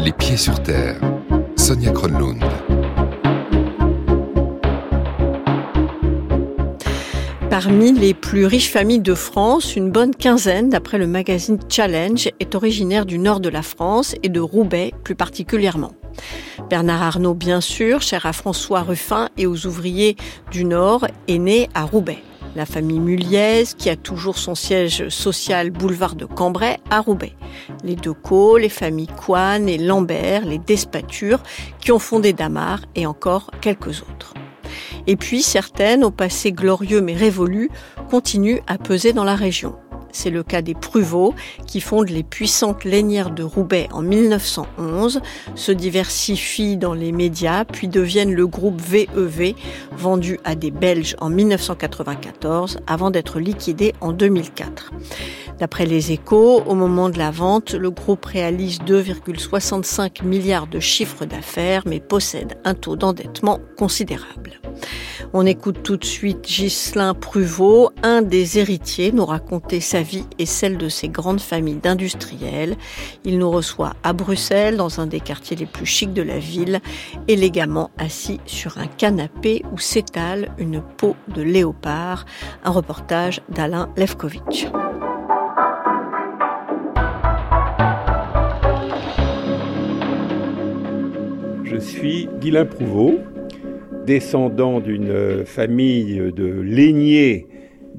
Les pieds sur terre. Sonia Kronlund. Parmi les plus riches familles de France, une bonne quinzaine, d'après le magazine Challenge, est originaire du nord de la France et de Roubaix plus particulièrement. Bernard Arnault, bien sûr, cher à François Ruffin et aux ouvriers du Nord, est né à Roubaix. La famille Mulliez, qui a toujours son siège social boulevard de Cambrai à Roubaix. Les Decaux, les familles Coine et Lambert, les Despatures, qui ont fondé Damar et encore quelques autres. Et puis certaines, au passé glorieux mais révolu, continuent à peser dans la région. C'est le cas des Pruvot, qui fondent les puissantes lainières de Roubaix en 1911, se diversifient dans les médias, puis deviennent le groupe VEV, vendu à des Belges en 1994, avant d'être liquidé en 2004. D'après les Échos, au moment de la vente, le groupe réalise 2,65 milliards de chiffre d'affaires, mais possède un taux d'endettement considérable. On écoute tout de suite Ghislain Pruvot, un des héritiers, nous raconter sa vie et celle de ses grandes familles d'industriels. Il nous reçoit à Bruxelles, dans un des quartiers les plus chics de la ville, élégamment assis sur un canapé où s'étale une peau de léopard. Un reportage d'Alain Lefkovitch. Je suis Ghislain Pruvot, descendant d'une famille de lainiers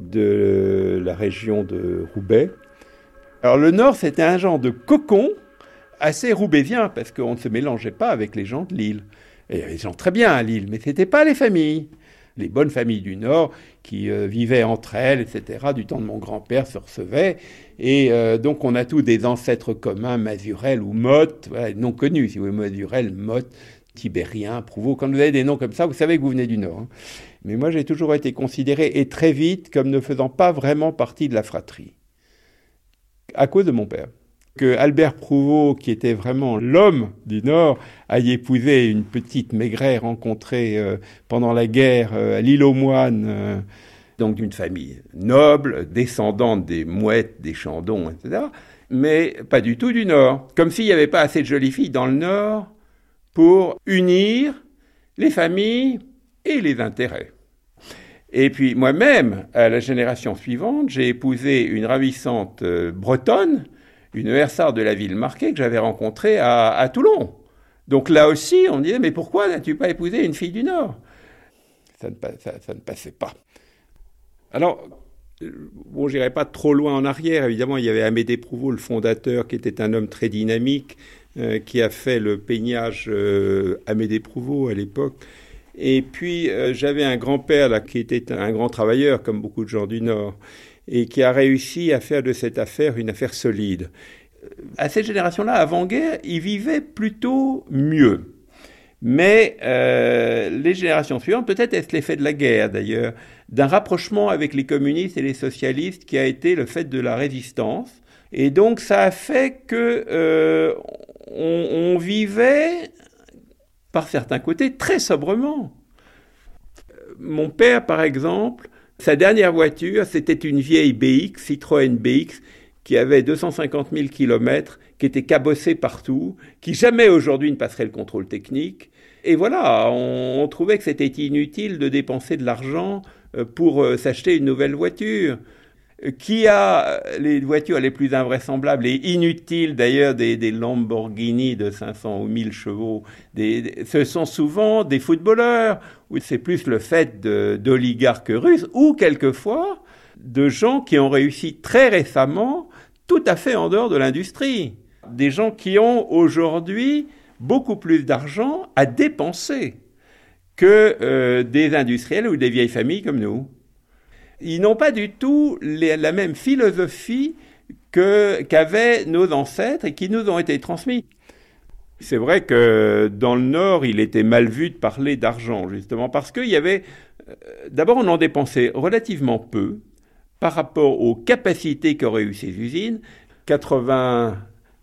de la région de Roubaix. Alors le Nord, c'était un genre de cocon assez roubaixien, parce qu'on ne se mélangeait pas avec les gens de Lille. Et il y avait des gens très bien à Lille, mais ce n'étaient pas les familles. Les bonnes familles du Nord qui vivaient entre elles, etc., du temps de mon grand-père se recevaient. Et donc on a tous des ancêtres communs, Mazurel ou Motte, voilà, non connus, si vous voulez, Mazurel, Motte, Tibérien, Pruvot. Quand vous avez des noms comme ça, vous savez que vous venez du Nord. Hein. Mais moi, j'ai toujours été considéré, et très vite, comme ne faisant pas vraiment partie de la fratrie, à cause de mon père. Que Albert Pruvot, qui était vraiment l'homme du Nord, aille épouser une petite maigret rencontrée pendant la guerre à l'île aux Moines, donc d'une famille noble, descendante des Mouettes, des Chandons, etc., mais pas du tout du Nord. Comme s'il n'y avait pas assez de jolies filles dans le Nord pour unir les familles et les intérêts. Et puis moi-même, à la génération suivante, j'ai épousé une ravissante bretonne, une hersard de la ville marquée que j'avais rencontrée à Toulon. Donc là aussi, on me disait, mais pourquoi n'as-tu pas épousé une fille du Nord ? Ça ne passait pas. Alors, bon, j'irai pas trop loin en arrière. Évidemment, il y avait Amédée Pruvot, le fondateur, qui était un homme très dynamique, qui a fait le peignage Amédée Pruvot à l'époque. Et puis, j'avais un grand-père là, qui était un grand travailleur, comme beaucoup de gens du Nord, et qui a réussi à faire de cette affaire une affaire solide. À cette génération-là, avant-guerre, ils vivaient plutôt mieux. Mais les générations suivantes, peut-être est-ce l'effet de la guerre d'ailleurs, d'un rapprochement avec les communistes et les socialistes qui a été le fait de la résistance. Et donc ça a fait que on vivait, par certains côtés, très sobrement. Mon père, par exemple, sa dernière voiture, c'était une vieille BX, Citroën BX, qui avait 250 000 kilomètres, qui était cabossée partout, qui jamais aujourd'hui ne passerait le contrôle technique. Et voilà, on trouvait que c'était inutile de dépenser de l'argent pour s'acheter une nouvelle voiture. Qui a les voitures les plus invraisemblables et inutiles d'ailleurs des Lamborghini de 500 ou 1000 chevaux, ce sont souvent des footballeurs, ou c'est plus le fait d'oligarques russes, ou quelquefois de gens qui ont réussi très récemment tout à fait en dehors de l'industrie. Des gens qui ont aujourd'hui beaucoup plus d'argent à dépenser que des industriels ou des vieilles familles comme nous. Ils n'ont pas du tout la même philosophie qu'avaient nos ancêtres et qui nous ont été transmis. C'est vrai que dans le Nord, il était mal vu de parler d'argent, justement, parce qu'il y avait... D'abord, on en dépensait relativement peu par rapport aux capacités qu'auraient eu ces usines. 99%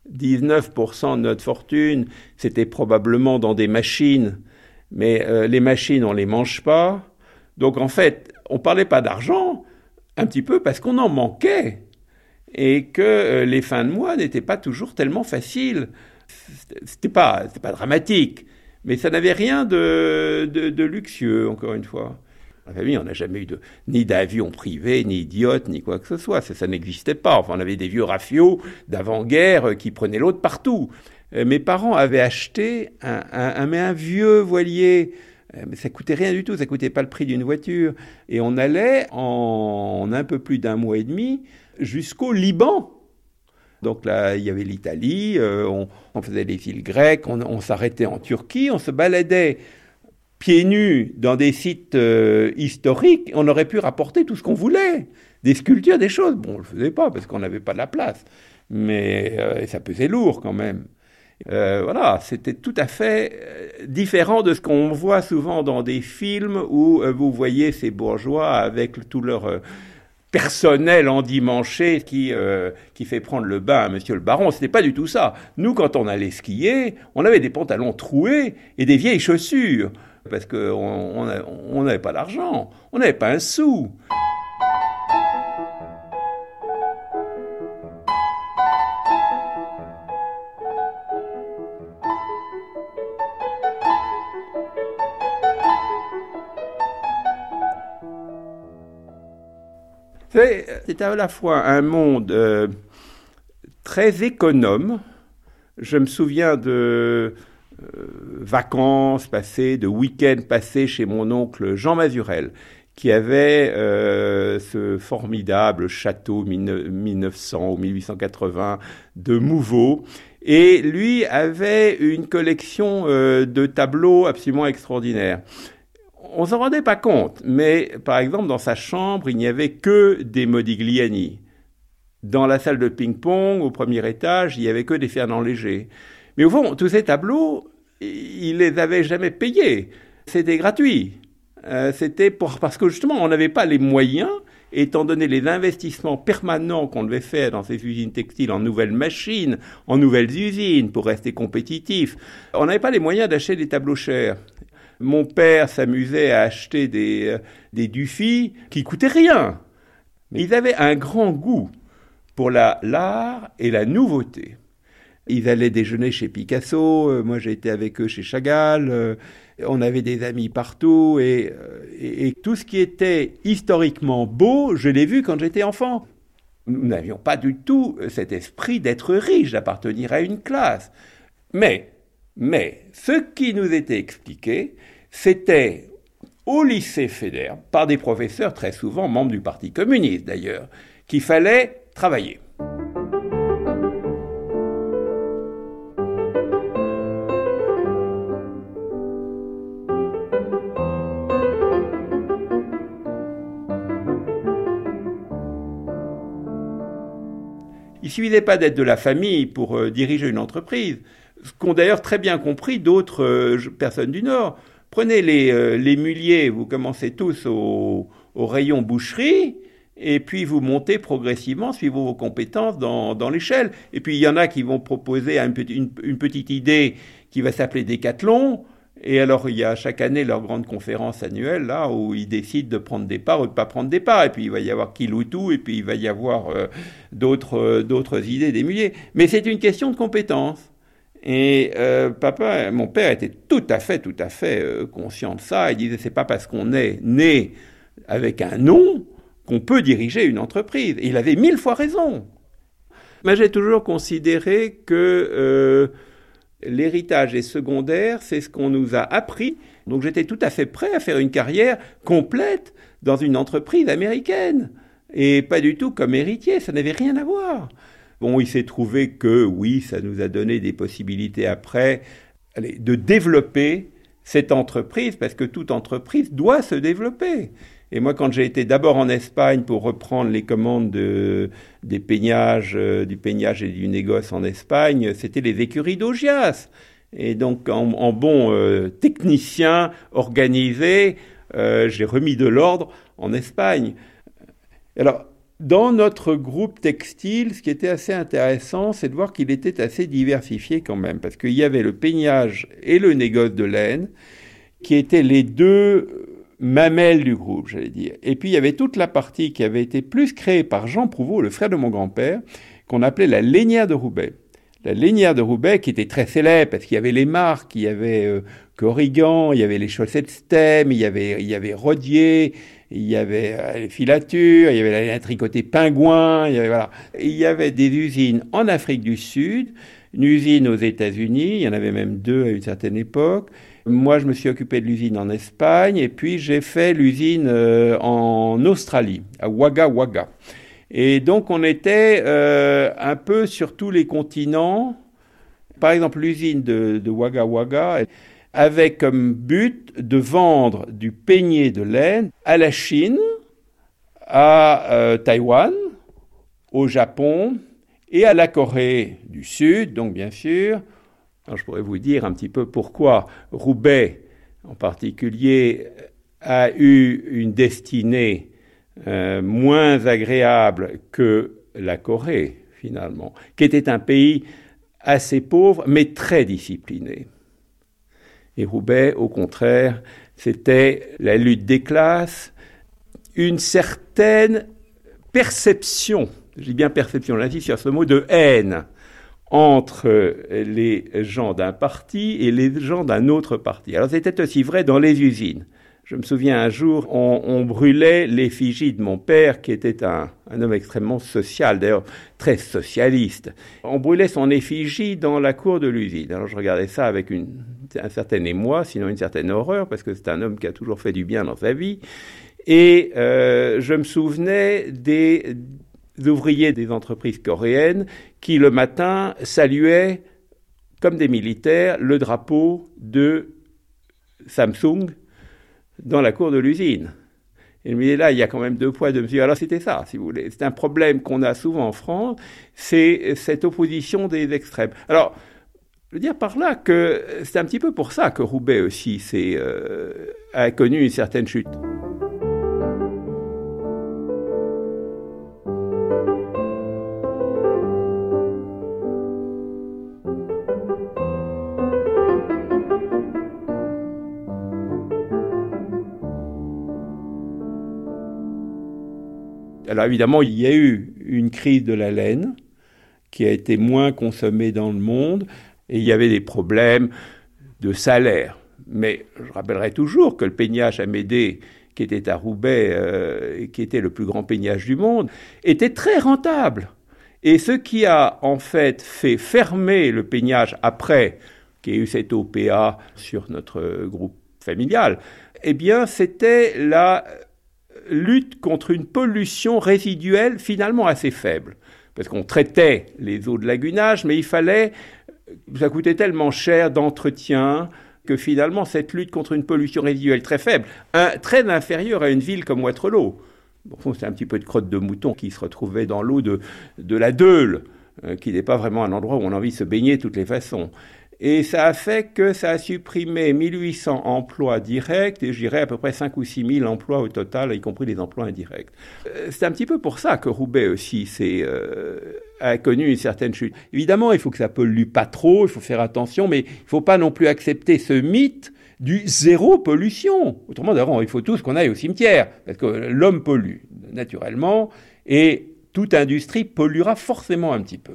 de notre fortune, c'était probablement dans des machines, mais les machines, on ne les mange pas. Donc, en fait, on ne parlait pas d'argent, un petit peu parce qu'on en manquait et que les fins de mois n'étaient pas toujours tellement faciles. C'était pas dramatique, mais ça n'avait rien de luxueux, encore une fois. La famille, on n'a jamais eu ni d'avion privé, ni d'yacht, ni quoi que ce soit. Ça n'existait pas. Enfin, on avait des vieux rafios d'avant-guerre qui prenaient l'eau de partout. Mes parents avaient acheté un vieux voilier, mais ça coûtait rien du tout, ça coûtait pas le prix d'une voiture. Et on allait en un peu plus d'un mois et demi jusqu'au Liban. Donc là, il y avait l'Italie, on faisait les îles grecques, on s'arrêtait en Turquie, on se baladait pieds nus dans des sites historiques. On aurait pu rapporter tout ce qu'on voulait, des sculptures, des choses. Bon, on le faisait pas parce qu'on n'avait pas de la place, mais ça pesait lourd quand même. Voilà, c'était tout à fait différent de ce qu'on voit souvent dans des films où vous voyez ces bourgeois avec tout leur personnel endimanché qui fait prendre le bain à monsieur le baron. C'était pas du tout ça. Nous, quand on allait skier, on avait des pantalons troués et des vieilles chaussures parce qu'on n'avait pas d'argent, on n'avait pas un sou. C'est à la fois un monde très économe. Je me souviens de vacances passées, de week-ends passés chez mon oncle Jean Mazurel, qui avait ce formidable château 1900 ou 1880 de Mouveau. Et lui avait une collection de tableaux absolument extraordinaire. On ne s'en rendait pas compte, mais par exemple, dans sa chambre, il n'y avait que des Modigliani. Dans la salle de ping-pong, au premier étage, il n'y avait que des Fernand Léger. Mais au fond, tous ces tableaux, il les avait jamais payés. C'était gratuit. C'était parce que justement, on n'avait pas les moyens, étant donné les investissements permanents qu'on devait faire dans ces usines textiles en nouvelles machines, en nouvelles usines, pour rester compétitifs. On n'avait pas les moyens d'acheter des tableaux chers. Mon père s'amusait à acheter des Dufy qui coûtaient rien. Mais ils avaient un grand goût pour l'art et la nouveauté. Ils allaient déjeuner chez Picasso, moi j'ai été avec eux chez Chagall, on avait des amis partout, et tout ce qui était historiquement beau, je l'ai vu quand j'étais enfant. Nous n'avions pas du tout cet esprit d'être riche, d'appartenir à une classe. Mais ce qui nous était expliqué, c'était au lycée Fédère, par des professeurs très souvent membres du Parti communiste d'ailleurs, qu'il fallait travailler. Il ne suffisait pas d'être de la famille pour diriger une entreprise, ce qu'ont d'ailleurs très bien compris d'autres personnes du Nord. Prenez les muliers, vous commencez tous au rayon boucherie, et puis vous montez progressivement, suivant vos compétences, dans l'échelle. Et puis il y en a qui vont proposer une petite idée qui va s'appeler Décathlon, et alors il y a chaque année leur grande conférence annuelle, là, où ils décident de prendre des parts ou de ne pas prendre des parts, et puis il va y avoir Kiloutou, et puis il va y avoir d'autres idées des muliers. Mais c'est une question de compétences. Et mon père était tout à fait conscient de ça. Il disait, c'est pas parce qu'on est né avec un nom qu'on peut diriger une entreprise. Et il avait 1000 fois raison. Mais j'ai toujours considéré que l'héritage est secondaire, c'est ce qu'on nous a appris. Donc j'étais tout à fait prêt à faire une carrière complète dans une entreprise américaine. Et pas du tout comme héritier, ça n'avait rien à voir. Bon, il s'est trouvé que, oui, ça nous a donné des possibilités après de développer cette entreprise, parce que toute entreprise doit se développer. Et moi, quand j'ai été d'abord en Espagne pour reprendre les commandes du peignage et du négoce en Espagne, c'était les écuries d'Augias. Et donc, en bon technicien organisé, j'ai remis de l'ordre en Espagne. Alors, dans notre groupe textile, ce qui était assez intéressant, c'est de voir qu'il était assez diversifié quand même, parce qu'il y avait le peignage et le négoce de laine, qui étaient les deux mamelles du groupe, j'allais dire. Et puis il y avait toute la partie qui avait été plus créée par Jean Prouveau, le frère de mon grand-père, qu'on appelait la lainière de Roubaix. La lainière de Roubaix, qui était très célèbre, parce qu'il y avait les marques, il y avait Corrigan, il y avait les chaussettes Stem, il y avait Rodier, il y avait les filatures, il y avait la laine tricotée Pingouin, il y avait des usines en Afrique du Sud, une usine aux États-Unis, il y en avait même 2 à une certaine époque. Moi, je me suis occupé de l'usine en Espagne, et puis j'ai fait l'usine en Australie, à Wagga Wagga. Et donc, on était un peu sur tous les continents. Par exemple, l'usine de Wagga Wagga avait comme but de vendre du peigné de laine à la Chine, à Taïwan, au Japon et à la Corée du Sud, donc bien sûr. Alors, je pourrais vous dire un petit peu pourquoi Roubaix, en particulier, a eu une destinée moins agréable que la Corée, finalement, qui était un pays assez pauvre, mais très discipliné. Et Roubaix, au contraire, c'était la lutte des classes, une certaine perception, je dis bien perception, j'insiste sur ce mot, de haine entre les gens d'un parti et les gens d'un autre parti. Alors c'était aussi vrai dans les usines. Je me souviens un jour, on brûlait l'effigie de mon père, qui était un homme extrêmement social, d'ailleurs très socialiste. On brûlait son effigie dans la cour de l'usine. Alors je regardais ça avec un certain émoi, sinon une certaine horreur, parce que c'est un homme qui a toujours fait du bien dans sa vie. Et je me souvenais des ouvriers des entreprises coréennes qui, le matin, saluaient, comme des militaires, le drapeau de Samsung dans la cour de l'usine. Et je me disais, là, il y a quand même 2 poids, 2 mesures. Alors c'était ça, si vous voulez. C'est un problème qu'on a souvent en France, c'est cette opposition des extrêmes. Alors, je veux dire par là que c'est un petit peu pour ça que Roubaix aussi a connu une certaine chute. Alors évidemment, il y a eu une crise de la laine qui a été moins consommée dans le monde et il y avait des problèmes de salaire. Mais je rappellerai toujours que le peignage Amédée, qui était à Roubaix, qui était le plus grand peignage du monde, était très rentable. Et ce qui a en fait fermer le peignage après, qu'il y a eu cette OPA sur notre groupe familial, eh bien c'était la lutte contre une pollution résiduelle finalement assez faible. Parce qu'on traitait les eaux de lagunage, mais ça coûtait tellement cher d'entretien que finalement cette lutte contre une pollution résiduelle très faible, très inférieure à une ville comme Waterloo. Bon, c'est un petit peu de crotte de mouton qui se retrouvait dans l'eau de la Deule, qui n'est pas vraiment un endroit où on a envie de se baigner de toutes les façons. Et ça a fait que ça a supprimé 1800 emplois directs et je dirais à peu près 5 ou 6 000 emplois au total, y compris les emplois indirects. C'est un petit peu pour ça que Roubaix aussi a connu une certaine chute. Évidemment, il faut que ça pollue pas trop, il faut faire attention, mais il ne faut pas non plus accepter ce mythe du zéro pollution. Autrement, d'abord, il faut tous qu'on aille au cimetière, parce que l'homme pollue naturellement et toute industrie polluera forcément un petit peu.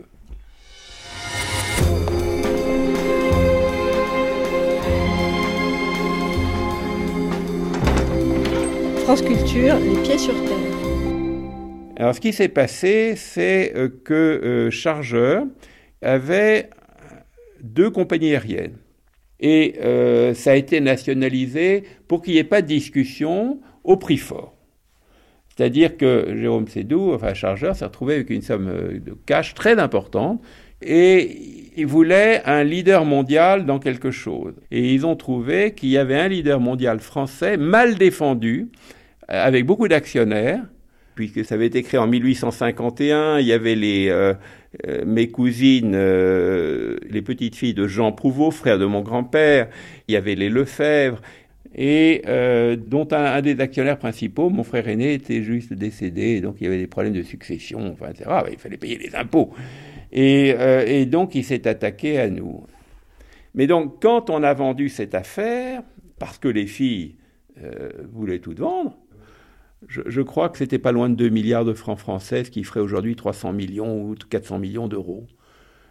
France Culture, les pieds sur terre. Alors, ce qui s'est passé, c'est que Chargeur avait 2 compagnies aériennes. Et ça a été nationalisé pour qu'il n'y ait pas de discussion au prix fort. C'est-à-dire que Jérôme Sédou, Chargeur, s'est retrouvé avec une somme de cash très importante et il voulait un leader mondial dans quelque chose. Et ils ont trouvé qu'il y avait un leader mondial français mal défendu, avec beaucoup d'actionnaires, puisque ça avait été créé en 1851, il y avait mes cousines, les petites filles de Jean Prouveau, frère de mon grand-père, il y avait les Lefebvre, et dont un des actionnaires principaux, mon frère aîné, était juste décédé, donc il y avait des problèmes de succession, etc. Il fallait payer les impôts. Et donc il s'est attaqué à nous. Mais donc quand on a vendu cette affaire, parce que les filles voulaient tout vendre, je crois que c'était pas loin de 2 milliards de francs français, ce qui ferait aujourd'hui 300 millions ou 400 millions d'euros.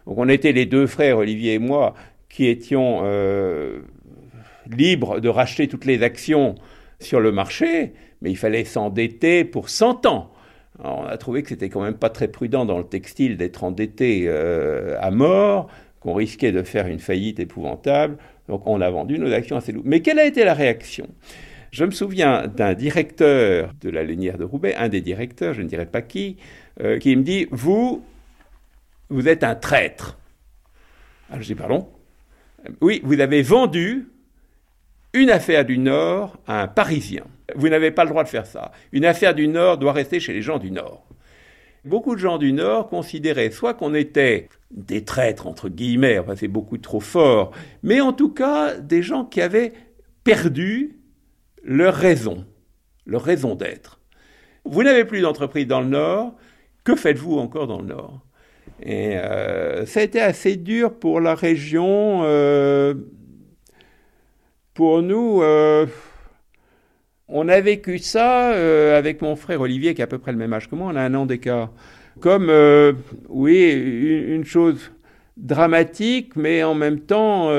Donc on était les deux frères, Olivier et moi, qui étions libres de racheter toutes les actions sur le marché, mais il fallait s'endetter pour 100 ans. Alors, on a trouvé que c'était quand même pas très prudent dans le textile d'être endetté à mort, qu'on risquait de faire une faillite épouvantable. Donc on a vendu nos actions assez lourdes. Mais quelle a été la réaction ? Je me souviens d'un directeur de la lainière de Roubaix, un des directeurs, je ne dirais pas qui me dit « Vous êtes un traître ». Alors je dis « Pardon ?»« Oui, vous avez vendu une affaire du Nord à un Parisien. Vous n'avez pas le droit de faire ça. Une affaire du Nord doit rester chez les gens du Nord. » Beaucoup de gens du Nord considéraient soit qu'on était des traîtres, entre guillemets, enfin c'est beaucoup trop fort, mais en tout cas des gens qui avaient perdu leur raison d'être. Vous n'avez plus d'entreprise dans le Nord, que faites-vous encore dans le Nord ? Et ça a été assez dur pour la région. Pour nous, on a vécu ça avec mon frère Olivier, qui a à peu près le même âge que moi, on a 1 an d'écart. Comme, une chose dramatique, mais en même temps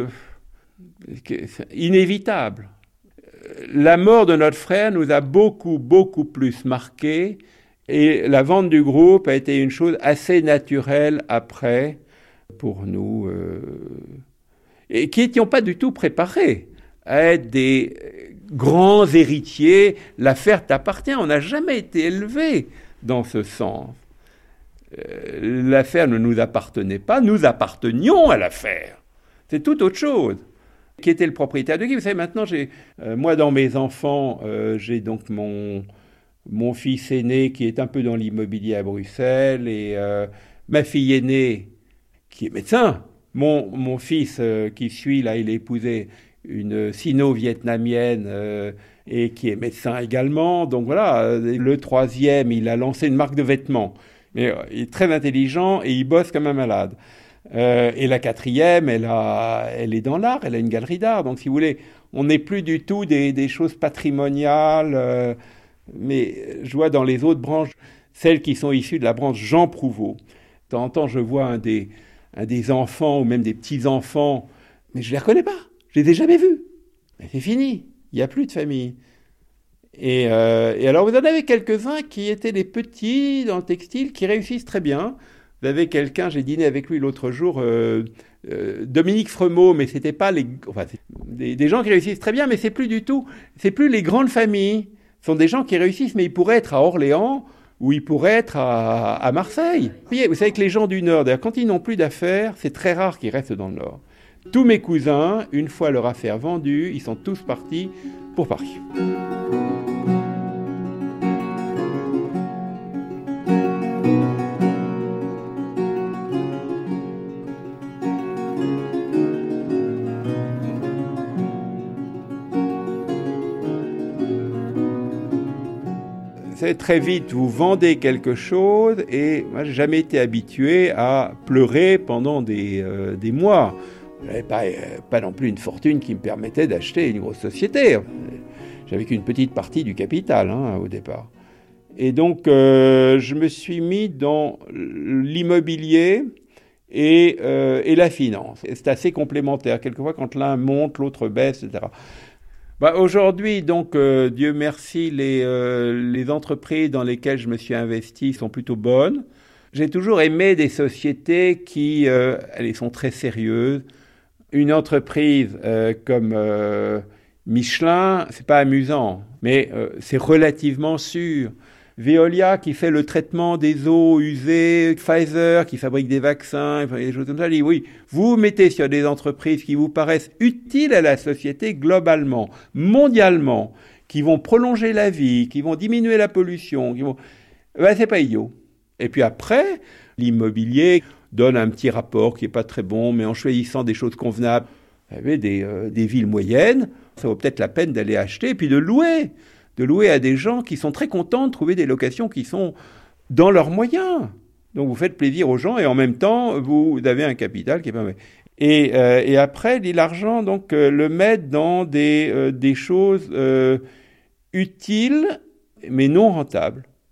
inévitable. La mort de notre frère nous a beaucoup, beaucoup plus marqués, et la vente du groupe a été une chose assez naturelle après, pour nous, et qui n'étions pas du tout préparés à être des grands héritiers. L'affaire t'appartient, on n'a jamais été élevés dans ce sens. L'affaire ne nous appartenait pas, nous appartenions à l'affaire. C'est tout autre chose. Qui était le propriétaire de qui ? Vous savez, maintenant, moi, dans mes enfants, j'ai donc mon fils aîné qui est un peu dans l'immobilier à Bruxelles, et ma fille aînée qui est médecin. Mon fils qui suit, là, il a épousé une sino-vietnamienne et qui est médecin également. Donc voilà, le 3e, il a lancé une marque de vêtements. Mais il est très intelligent et il bosse comme un malade. Et la 4e, elle est dans l'art, elle a une galerie d'art. Donc si vous voulez, on n'est plus du tout des choses patrimoniales. Mais je vois dans les autres branches, celles qui sont issues de la branche Jean Prouvost. De temps en temps, je vois un des enfants ou même des petits-enfants, mais je ne les reconnais pas. Je ne les ai jamais vus. Mais c'est fini. Il n'y a plus de famille. Et alors, vous en avez quelques-uns qui étaient des petits dans le textile, qui réussissent très bien. Vous avez quelqu'un, j'ai dîné avec lui l'autre jour, Dominique Fremeau, mais c'était pas des gens qui réussissent très bien, mais c'est plus les grandes familles. Ce sont des gens qui réussissent, mais ils pourraient être à Orléans ou ils pourraient être à Marseille. Vous savez que les gens du Nord, d'ailleurs, quand ils n'ont plus d'affaires, c'est très rare qu'ils restent dans le Nord. Tous mes cousins, une fois leur affaire vendue, ils sont tous partis pour Paris. Très vite, vous vendez quelque chose, et moi, j'ai jamais été habitué à pleurer pendant des mois. Je n'avais pas non plus une fortune qui me permettait d'acheter une grosse société. J'avais qu'une petite partie du capital au départ. Et donc, je me suis mis dans l'immobilier et la finance. C'est assez complémentaire. Quelquefois, quand l'un monte, l'autre baisse, etc. Aujourd'hui, donc, Dieu merci, les entreprises dans lesquelles je me suis investi sont plutôt bonnes. J'ai toujours aimé des sociétés qui, elles sont très sérieuses. Une entreprise comme Michelin, c'est pas amusant, mais c'est relativement sûr. Veolia qui fait le traitement des eaux usées, Pfizer qui fabrique des vaccins, des choses comme ça, dit oui, vous mettez sur des entreprises qui vous paraissent utiles à la société globalement, mondialement, qui vont prolonger la vie, qui vont diminuer la pollution, c'est pas idiot. Et puis après, l'immobilier donne un petit rapport qui est pas très bon, mais en choisissant des choses convenables, vous avez des villes moyennes, ça vaut peut-être la peine d'aller acheter et puis de louer à des gens qui sont très contents de trouver des locations qui sont dans leurs moyens. Donc vous faites plaisir aux gens et en même temps, vous avez un capital qui est pas mal. Et après, l'argent, donc, le mettre dans des choses utiles, mais non rentables.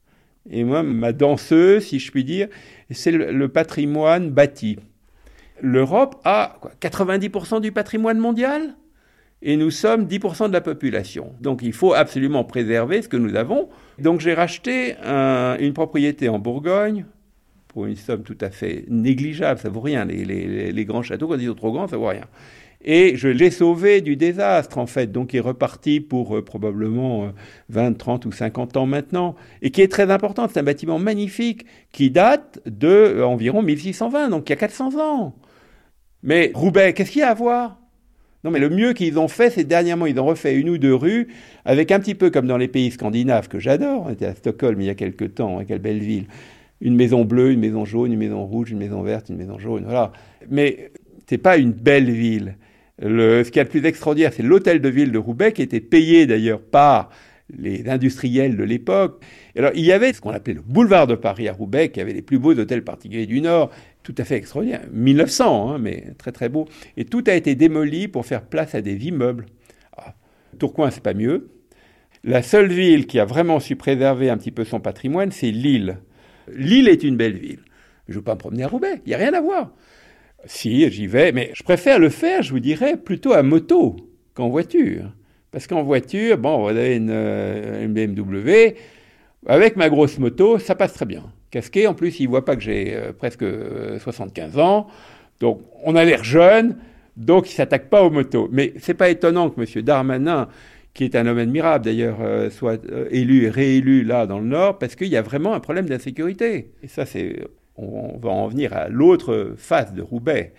Et moi, ma danseuse, si je puis dire, c'est le patrimoine bâti. L'Europe a 90% du patrimoine mondial et nous sommes 10% de la population. Donc il faut absolument préserver ce que nous avons. Donc j'ai racheté une propriété en Bourgogne pour une somme tout à fait négligeable, ça vaut rien. Les grands châteaux, quand ils sont trop grands, ça vaut rien. Et je l'ai sauvé du désastre, en fait. Donc, il est reparti pour probablement 20, 30 ou 50 ans maintenant. Et qui est très important. C'est un bâtiment magnifique qui date de environ 1620, donc il y a 400 ans. Mais Roubaix, qu'est-ce qu'il y a à voir ? Non, mais le mieux qu'ils ont fait, c'est dernièrement, ils ont refait une ou deux rues, avec un petit peu comme dans les pays scandinaves, que j'adore. On était à Stockholm il y a quelques temps, quelle belle ville. Une maison bleue, une maison jaune, une maison rouge, une maison verte, une maison jaune, voilà. Mais c'est pas une belle ville. Ce qu'il y a de plus extraordinaire, c'est l'hôtel de ville de Roubaix, qui était payé d'ailleurs par les industriels de l'époque. Et alors, il y avait ce qu'on appelait le boulevard de Paris à Roubaix, qui avait les plus beaux hôtels particuliers du Nord, tout à fait extraordinaire. 1900, mais très très beau. Et tout a été démoli pour faire place à des immeubles. Tourcoing, c'est pas mieux. La seule ville qui a vraiment su préserver un petit peu son patrimoine, c'est Lille. Lille est une belle ville. Je ne veux pas me promener à Roubaix, il n'y a rien à voir. Si, j'y vais, mais je préfère le faire, je vous dirais, plutôt à moto qu'en voiture. Parce qu'en voiture, vous avez une BMW, avec ma grosse moto, ça passe très bien. Casqué, en plus, ils ne voient pas que j'ai presque 75 ans, donc on a l'air jeune, donc ils ne s'attaquent pas aux motos. Mais ce n'est pas étonnant que M. Darmanin, qui est un homme admirable d'ailleurs, soit élu et réélu là dans le Nord, parce qu'il y a vraiment un problème d'insécurité. Et ça, on va en venir à l'autre face de Roubaix.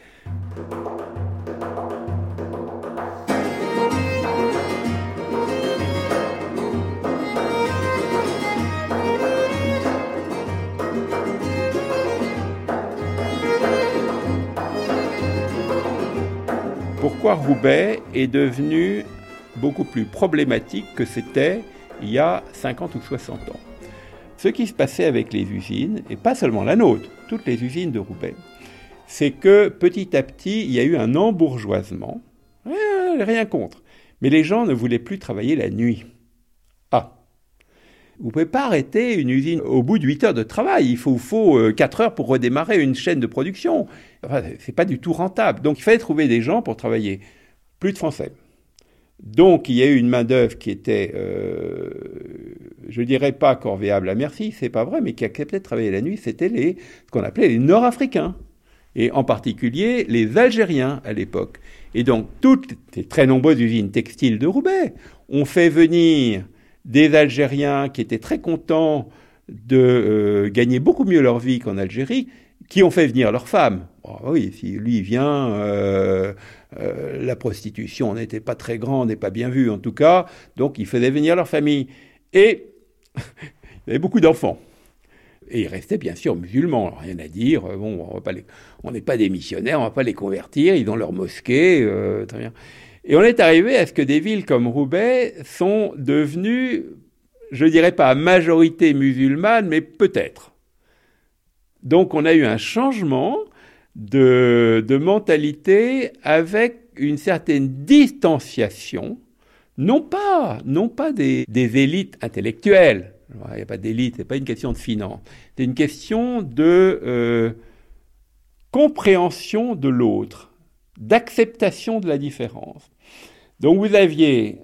Pourquoi Roubaix est devenu beaucoup plus problématique que c'était il y a 50 ou 60 ans. Ce qui se passait avec les usines, et pas seulement la nôtre, toutes les usines de Roubaix, c'est que petit à petit, il y a eu un embourgeoisement, rien contre, mais les gens ne voulaient plus travailler la nuit. Vous ne pouvez pas arrêter une usine au bout de 8 heures de travail, il faut 4 heures pour redémarrer une chaîne de production. Enfin, c'est pas du tout rentable. Donc il fallait trouver des gens pour travailler. Plus de Français. Donc, il y a eu une main-d'œuvre qui était, je ne dirais pas corvéable à merci, c'est pas vrai, mais qui acceptait de travailler la nuit, c'était ce qu'on appelait les Nord-Africains, et en particulier les Algériens à l'époque. Et donc, toutes ces très nombreuses usines textiles de Roubaix ont fait venir des Algériens qui étaient très contents de gagner beaucoup mieux leur vie qu'en Algérie, qui ont fait venir leurs femmes. Oui, si lui vient, la prostitution n'était pas très grande et pas bien vue en tout cas, donc ils faisaient venir leur famille. Et il y avait beaucoup d'enfants. Et ils restaient bien sûr musulmans, rien à dire, on n'est pas des missionnaires, on ne va pas les convertir, ils ont leur mosquée, très bien. Et on est arrivé à ce que des villes comme Roubaix sont devenues, je ne dirais pas à majorité musulmane, mais peut-être. Donc on a eu un changement de mentalité avec une certaine distanciation, non pas des élites intellectuelles. Il n'y a pas d'élite, ce n'est pas une question de finance. C'est une question de compréhension de l'autre, d'acceptation de la différence. Donc vous aviez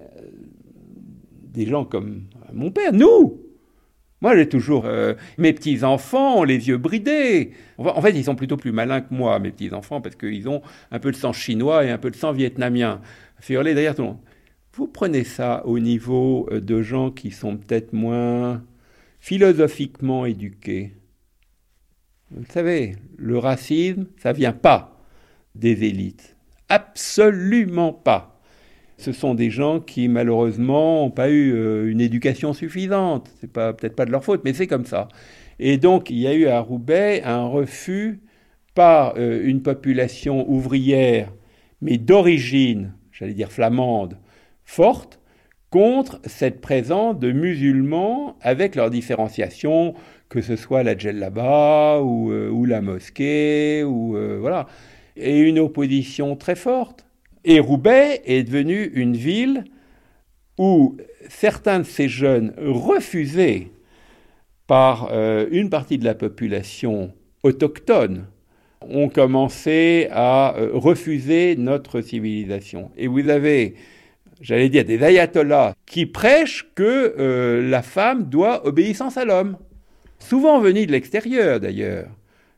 des gens comme mon père, nous. Moi, j'ai toujours mes petits-enfants, les yeux bridés. En fait, ils sont plutôt plus malins que moi, mes petits-enfants, parce qu'ils ont un peu de sang chinois et un peu de sang vietnamien. Fait hurler derrière tout le monde. Vous prenez ça au niveau de gens qui sont peut-être moins philosophiquement éduqués. Vous savez, le racisme, ça vient pas des élites. Absolument pas. Ce sont des gens qui, malheureusement, n'ont pas eu une éducation suffisante. C'est peut-être pas de leur faute, mais c'est comme ça. Et donc, il y a eu à Roubaix un refus par une population ouvrière, mais d'origine, j'allais dire flamande, forte, contre cette présence de musulmans avec leur différenciation, que ce soit la djellaba ou la mosquée, voilà. Et une opposition très forte. Et Roubaix est devenue une ville où certains de ces jeunes refusaient par une partie de la population autochtone, ont commencé à refuser notre civilisation. Et vous avez, j'allais dire, des ayatollahs qui prêchent que la femme doit obéissance à l'homme. Souvent venus de l'extérieur, d'ailleurs.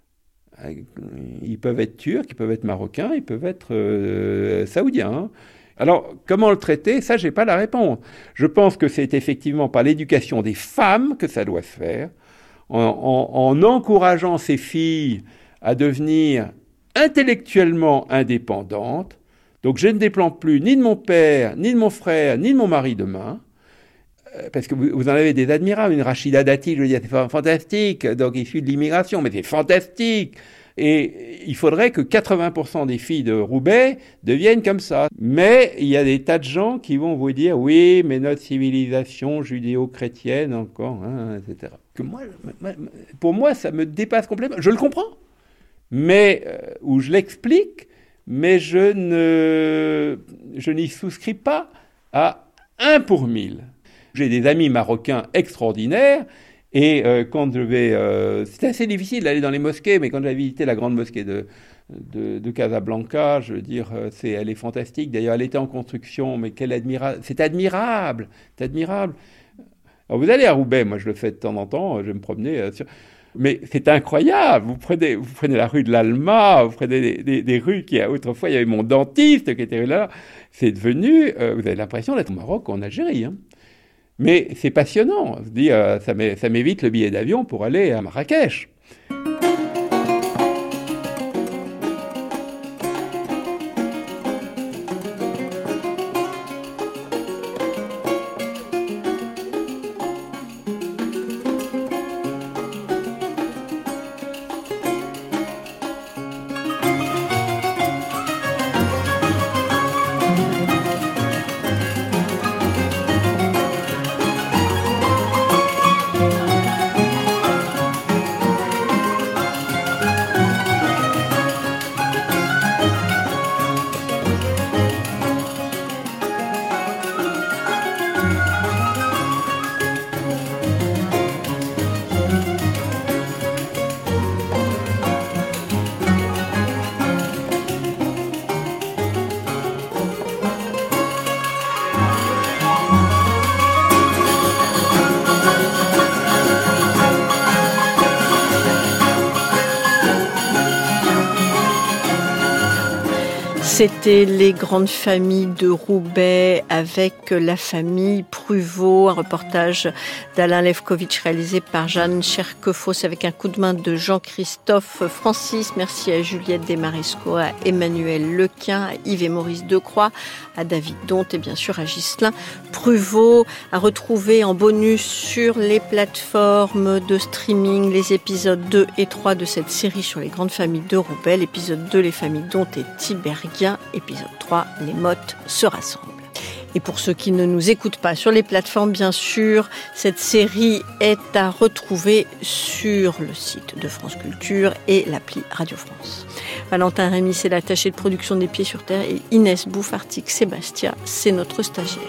Ils peuvent être turcs, ils peuvent être marocains, ils peuvent être saoudiens. Hein. Alors, comment le traiter ? Ça, je n'ai pas la réponse. Je pense que c'est effectivement par l'éducation des femmes que ça doit se faire, en encourageant ces filles à devenir intellectuellement indépendantes. Donc, je ne dépends plus ni de mon père, ni de mon frère, ni de mon mari demain, parce que vous en avez des admirables. Une Rachida Dati, je veux dire, c'est fantastique, donc issue de l'immigration, mais c'est fantastique. Et il faudrait que 80% des filles de Roubaix deviennent comme ça. Mais il y a des tas de gens qui vont vous dire « Oui, mais notre civilisation judéo-chrétienne encore, hein, etc. » Pour moi, ça me dépasse complètement. Je le comprends, mais ou je l'explique, mais je n'y souscris pas à 1 pour 1000. J'ai des amis marocains extraordinaires. Et quand je vais... c'est assez difficile d'aller dans les mosquées, mais quand j'ai visité la grande mosquée de Casablanca, je veux dire, elle est fantastique. D'ailleurs, elle était en construction, mais c'est admirable. C'est admirable. Alors, vous allez à Roubaix, moi je le fais de temps en temps, je vais me promener mais c'est incroyable. Vous prenez la rue de l'Alma, vous prenez des rues qui, autrefois, il y avait mon dentiste qui était là. C'est devenu... vous avez l'impression d'être au Maroc ou en Algérie, hein. Mais c'est passionnant. Je dis, ça m'évite le billet d'avion pour aller à Marrakech. C'était les grandes familles de Roubaix avec la famille Pruvot, un reportage d'Alain Lefkovitch réalisé par Jeanne Cherquefos avec un coup de main de Jean-Christophe Francis. Merci à Juliette Desmaresco, à Emmanuel Lequin, à Yves et Maurice Decroix, à David Donte et bien sûr à Ghislain Pruvot, à retrouver en bonus sur les plateformes de streaming les épisodes 2 et 3 de cette série sur les grandes familles de Roubaix, l'épisode 2 les familles Donte et Tiberghien, épisode 3 les mottes se rassemblent. Et pour ceux qui ne nous écoutent pas sur les plateformes, bien sûr, cette série est à retrouver sur le site de France Culture et l'appli Radio France. Valentin Rémy, c'est l'attaché de production des Pieds sur Terre et Inès Bouffartic-Sébastien, c'est notre stagiaire.